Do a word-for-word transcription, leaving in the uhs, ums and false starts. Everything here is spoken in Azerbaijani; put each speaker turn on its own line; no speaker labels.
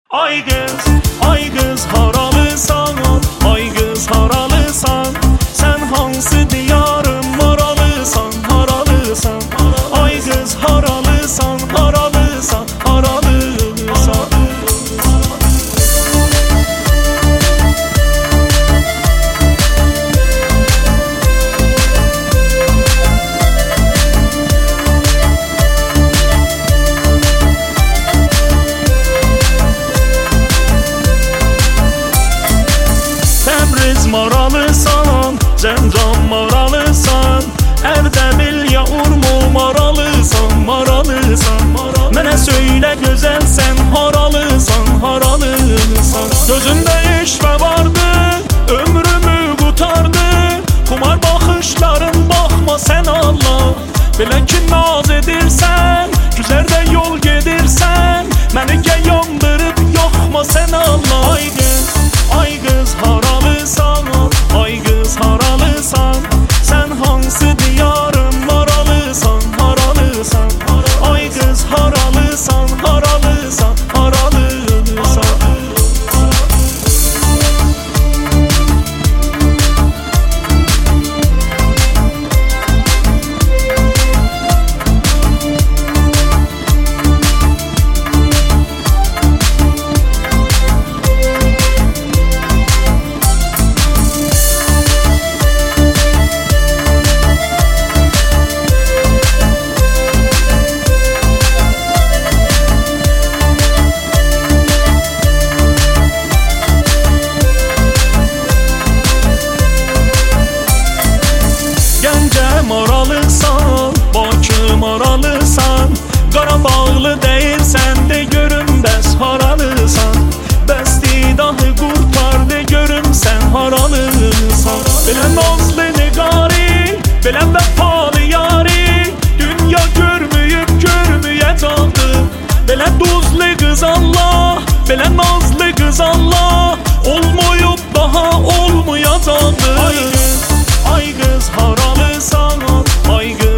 Ay kız, ay kız haralısan, ay kız haralısan. Sen hansı diyarın maralısan, haralısan. Ay kız haralısan, haralısan, haralısan. Maralısan, Zəncan maralısan, Ərdəbil ya Urmul maralısan, maralısan. Mənə söylə gözəl sən haralısan, haralısan. Gözündə eşvə vardı, ömrümü qutardı. Xumar baxışların baxma sən Allah. Belə ki naz edirsən, güzərdə yol gedirsən. Məni gəl yandırıb yoxma sən Allah. Ay qız, ay qız haralısan, ay qız haralısan. Sən hansı diyarın maralısan, haralısan. Ay qız haralısan, haralısan, haralısan. Maralısan, Bakı maralısan. Qarabağlı deyilsən de görüm bəs haralısan. Bəstidahı qurtar de görüm sən haralısan. Belə nazlı niqari, belə vəfalı yari. Dünya görməyib görməyəcəkdi. Belə duzlu qız Allah, belə nazlı qız Allah. Olmayıb daha olmayacaqdı. Ay qız, ay qız haralısan, ay qız